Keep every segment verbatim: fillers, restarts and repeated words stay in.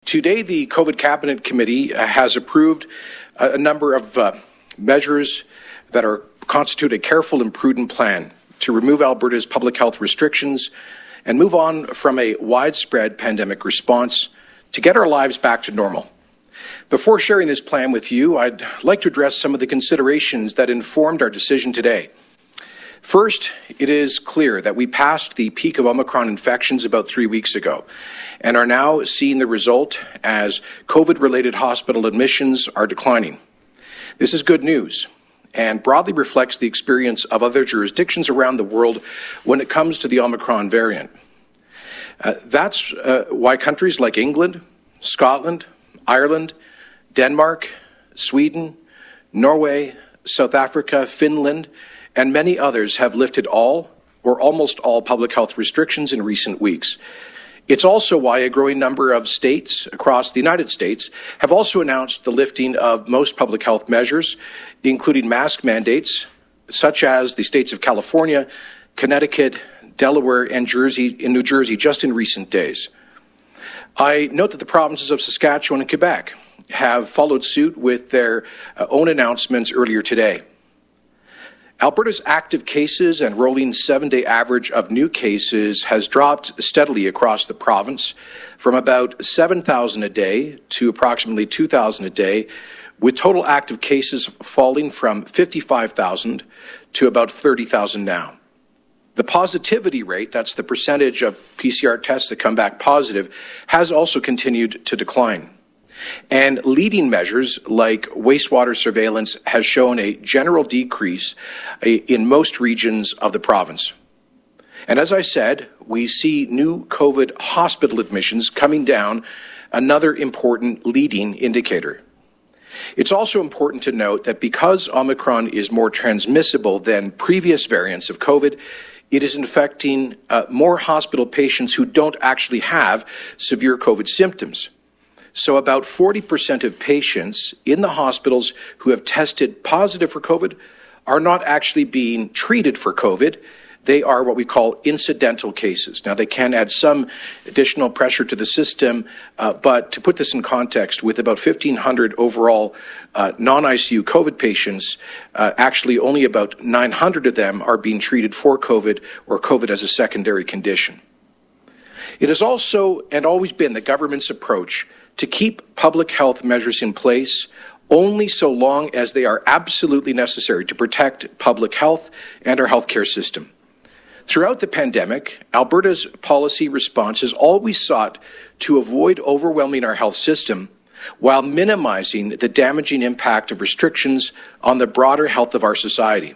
Today, the COVID Cabinet Committee uh, has approved a, a number of uh, measures that are constitute a careful and prudent plan to remove Alberta's public health restrictions and move on from a widespread pandemic response to get our lives back to normal. Before sharing this plan with you, I'd like to address some of the considerations that informed our decision today. First, it is clear that we passed the peak of Omicron infections about three weeks ago and are now seeing the result as COVID-related hospital admissions are declining. This is good news and broadly reflects the experience of other jurisdictions around the world when it comes to the Omicron variant. Uh, that's uh, why countries like England, Scotland, Ireland, Denmark, Sweden, Norway, South Africa, Finland, and many others have lifted all or almost all public health restrictions in recent weeks. It's also why a growing number of states across the United States have also announced the lifting of most public health measures, including mask mandates, such as the states of California, Connecticut, Delaware, and Jersey, in New Jersey just in recent days. I note that the provinces of Saskatchewan and Quebec have followed suit with their uh, own announcements earlier today. Alberta's active cases and rolling seven-day average of new cases has dropped steadily across the province from about seven thousand a day to approximately two thousand a day, with total active cases falling from fifty-five thousand to about thirty thousand now. The positivity rate, that's the percentage of P C R tests that come back positive, has also continued to decline. And leading measures like wastewater surveillance has shown a general decrease in most regions of the province. And as I said, we see new COVID hospital admissions coming down, another important leading indicator. It's also important to note that because Omicron is more transmissible than previous variants of COVID, it is infecting uh, more hospital patients who don't actually have severe COVID symptoms. So about forty percent of patients in the hospitals who have tested positive for COVID are not actually being treated for COVID. They are what we call incidental cases. Now, they can add some additional pressure to the system, uh, but to put this in context, with about fifteen hundred overall uh, non-I C U COVID patients, uh, actually only about nine hundred of them are being treated for COVID or COVID as a secondary condition. It has also and always been the government's approach to keep public health measures in place only so long as they are absolutely necessary to protect public health and our healthcare system. Throughout the pandemic, Alberta's policy response has always sought to avoid overwhelming our health system while minimizing the damaging impact of restrictions on the broader health of our society.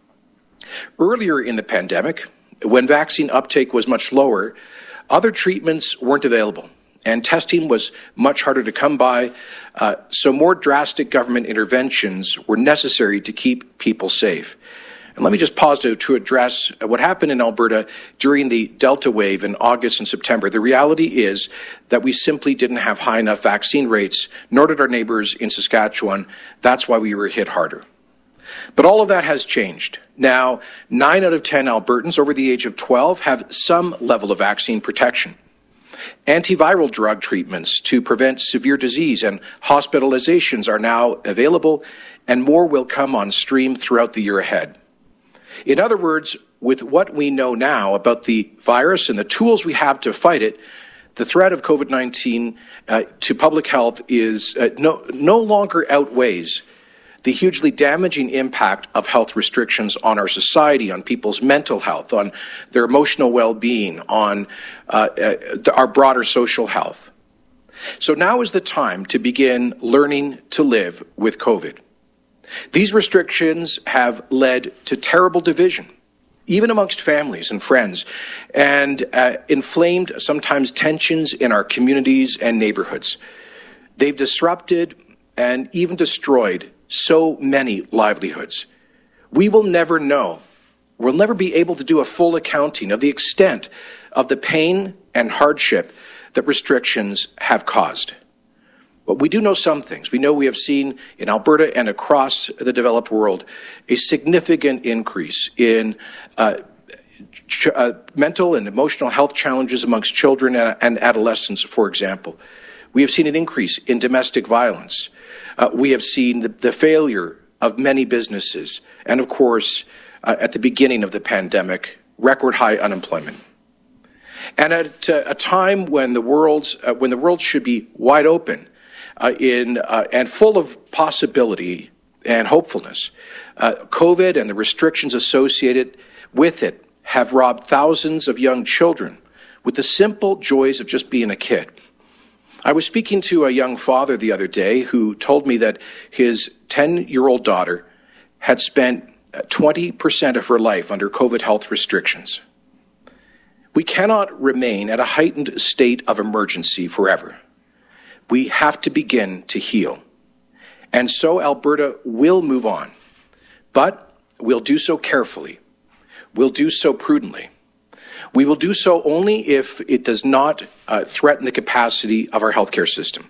Earlier in the pandemic, when vaccine uptake was much lower, other treatments weren't available, and testing was much harder to come by, uh, so more drastic government interventions were necessary to keep people safe. And let me just pause to, to address what happened in Alberta during the Delta wave in August and September. The reality is that we simply didn't have high enough vaccine rates, nor did our neighbours in Saskatchewan. That's why we were hit harder. But all of that has changed. Now, nine out of ten Albertans over the age of twelve have some level of vaccine protection. Antiviral drug treatments to prevent severe disease and hospitalizations are now available, and more will come on stream throughout the year ahead. In other words, with what we know now about the virus and the tools we have to fight it, the threat of COVID nineteen uh, to public health is uh, no, no longer outweighs the hugely damaging impact of health restrictions on our society, on people's mental health, on their emotional well-being, on uh, uh, our broader social health. So now is the time to begin learning to live with COVID. These restrictions have led to terrible division, even amongst families and friends, and uh, inflamed sometimes tensions in our communities and neighborhoods. They've disrupted and even destroyed so many livelihoods. We will never know, we'll never be able to do a full accounting of the extent of the pain and hardship that restrictions have caused. But we do know some things. We know we have seen in Alberta and across the developed world a significant increase in uh, ch- uh, mental and emotional health challenges amongst children and, and adolescents, for example. We have seen an increase in domestic violence. Uh, we have seen the, the failure of many businesses. And of course, uh, at the beginning of the pandemic, record high unemployment. And at uh, a time when the world's uh, when the world should be wide open uh, in uh, and full of possibility and hopefulness, uh, COVID and the restrictions associated with it have robbed thousands of young children with the simple joys of just being a kid. I was speaking to a young father the other day who told me that his ten-year-old daughter had spent twenty percent of her life under COVID health restrictions. We cannot remain at a heightened state of emergency forever. We have to begin to heal. And so Alberta will move on, but we'll do so carefully. We'll do so prudently. We will do so only if it does not uh, threaten the capacity of our healthcare system.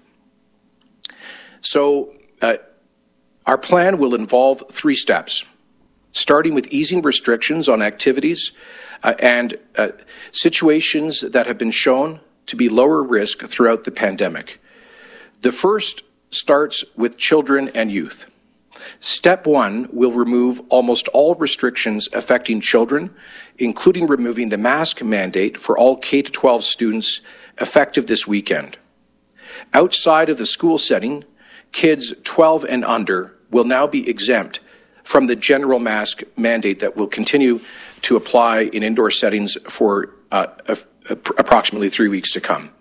So uh, our plan will involve three steps, starting with easing restrictions on activities uh, and uh, situations that have been shown to be lower risk throughout the pandemic. The first starts with children and youth. Step one will remove almost all restrictions affecting children, including removing the mask mandate for all K twelve students effective this weekend. Outside of the school setting, kids twelve and under will now be exempt from the general mask mandate that will continue to apply in indoor settings for uh, a, a, approximately three weeks to come.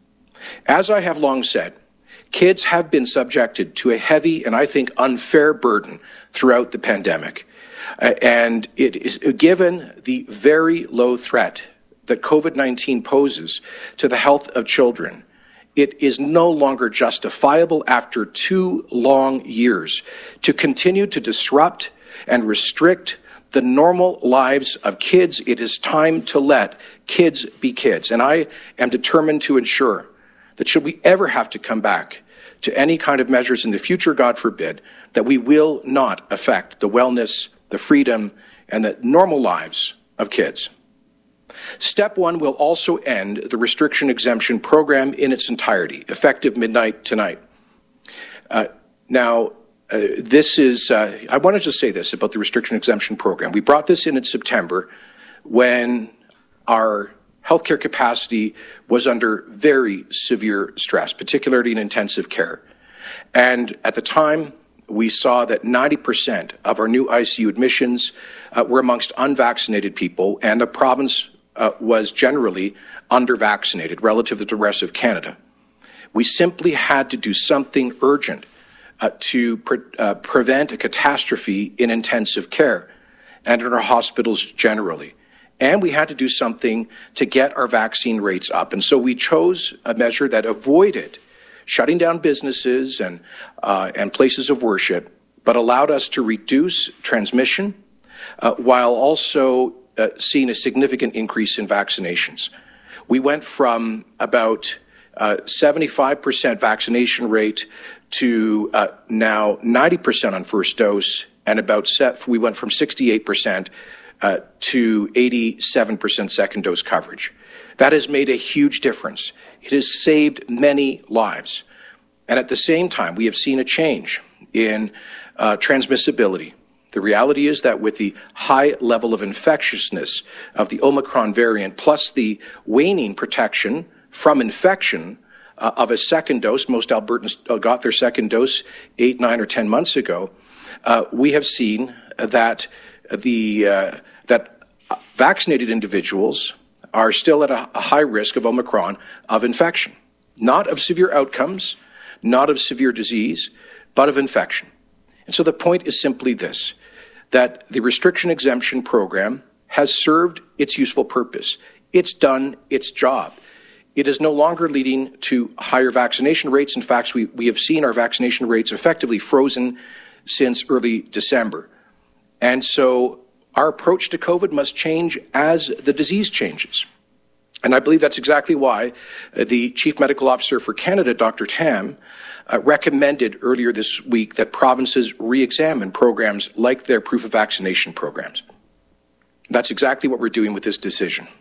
As I have long said, kids have been subjected to a heavy and I think unfair burden throughout the pandemic. Uh, and it is given the very low threat that COVID nineteen poses to the health of children, it is no longer justifiable after two long years to continue to disrupt and restrict the normal lives of kids. It is time to let kids be kids. And I am determined to ensure that should we ever have to come back to any kind of measures in the future, God forbid, that we will not affect the wellness, the freedom, and the normal lives of kids. Step one will also end the restriction exemption program in its entirety, effective midnight tonight. Uh, now, uh, this is, uh, I want to just say this about the restriction exemption program. We brought this in in September when our healthcare capacity was under very severe stress, particularly in intensive care. And at the time, we saw that ninety percent of our new I C U admissions uh, were amongst unvaccinated people, and the province uh, was generally under-vaccinated relative to the rest of Canada. We simply had to do something urgent uh, to pre- uh, prevent a catastrophe in intensive care and in our hospitals generally. And we had to do something to get our vaccine rates up. And so we chose a measure that avoided shutting down businesses and, uh, and places of worship, but allowed us to reduce transmission uh, while also uh, seeing a significant increase in vaccinations. We went from about uh, seventy-five percent vaccination rate to uh, now ninety percent on first dose, and about set, we went from sixty-eight percent Uh, to eighty-seven percent second dose coverage. That has made a huge difference. It has saved many lives. And at the same time, we have seen a change in uh, transmissibility. The reality is that with the high level of infectiousness of the Omicron variant, plus the waning protection from infection uh, of a second dose, most Albertans got their second dose eight, nine, or ten months ago, uh, we have seen that the uh, that vaccinated individuals are still at a, a high risk of Omicron of infection, not of severe outcomes, not of severe disease, but of infection. And so the point is simply this, that the restriction exemption program has served its useful purpose. It's done its job. It is no longer leading to higher vaccination rates. In fact, we, we have seen our vaccination rates effectively frozen since early December. And so our approach to COVID must change as the disease changes. And I believe that's exactly why uh, the Chief Medical Officer for Canada, Doctor Tam, uh, recommended earlier this week that provinces re-examine programs like their proof of vaccination programs. That's exactly what we're doing with this decision.